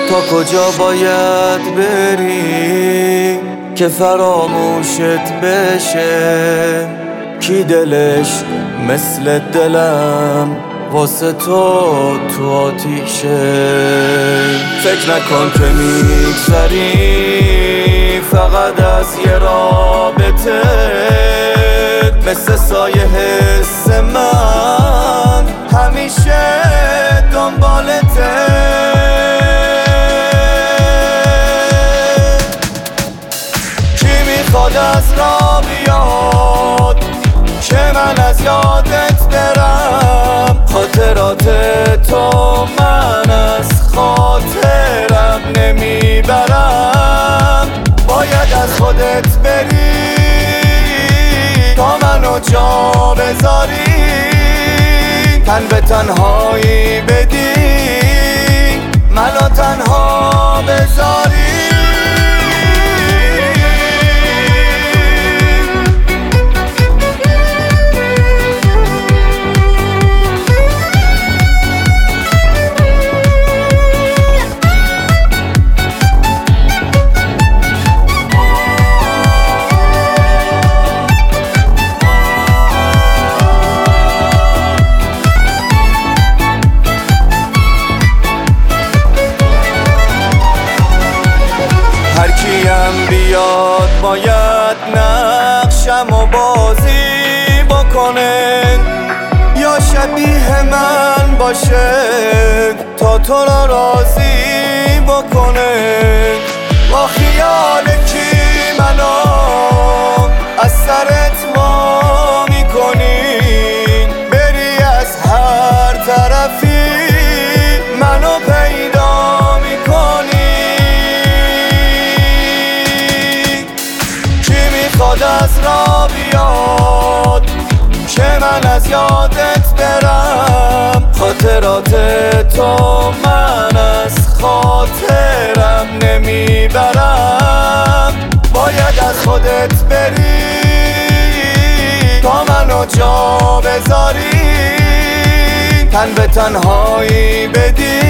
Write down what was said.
تا کجا باید بری که فراموشت بشه؟ کی دلش مثل دلم واسه تو آتیشه؟ فکر نکن که میگذری فقط از یه رابطه، مثل سایه حس من همیشه دنبالته. کی میخواد از راه بیاد که من از یادت برم؟ خاطرات تو من از خاطرم نمیبرم. باید از خودت بری تا منو جا بذاری، تن به تنهایی بدی منو تنها بذاری. هرکیم بیاد باید نقشم و بازی بکنه، یا شبیه من باشه تا تو را راضی بکنه. با خیال کی منو از سرت ما میکنی؟ بری از هر طرفی منو پیدا میکنی. میخواد از راه بیاد که من از یادت برم؟ خاطرات تو من از خاطرم نمیبرم. باید از خودت بری تا منو جا بذاری، تن به تنهایی بدی